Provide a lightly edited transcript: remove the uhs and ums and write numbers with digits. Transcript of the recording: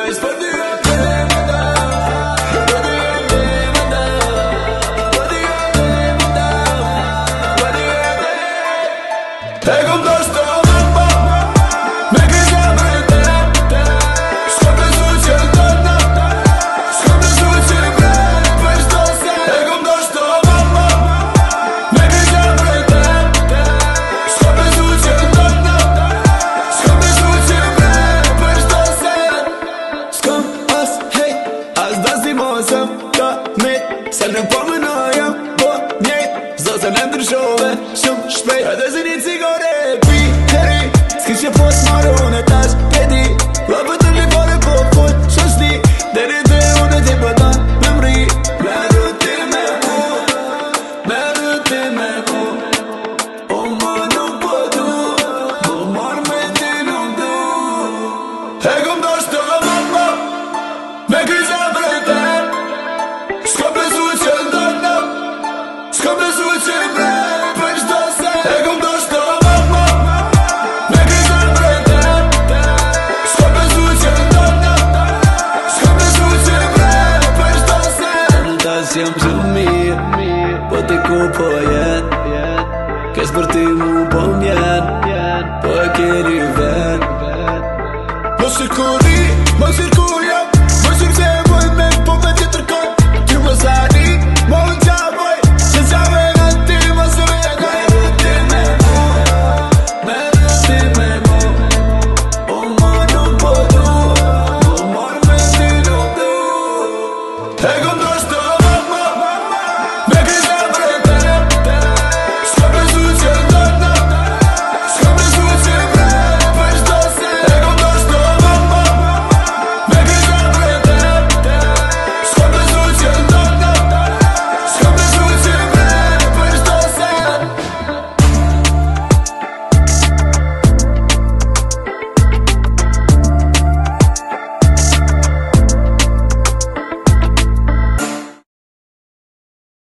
E kom doshta se nuk po më nojëm, po njejt Zotë në ndryshove, shumë shpejt edhe zë një cigare pi, heri s'ki që po s'maru në tash, pedi Lopët të lipore po full, shoshni Deri të unë t'i pëtan, me mri Me rëti me ku, me rëti me ku O më nuk po du, po marrë me ti nuk du E kom doshtë të më, me kryza vrejten S'ka besu që ndërna, s'ka besu që mrej Për qdo se e kom doshtë të me kryza vrejten S'ka besu që ndërna, s'ka besu që mrej Për qdo se në tas jam shumë mirë, po t'i ku po jet Kes për ti më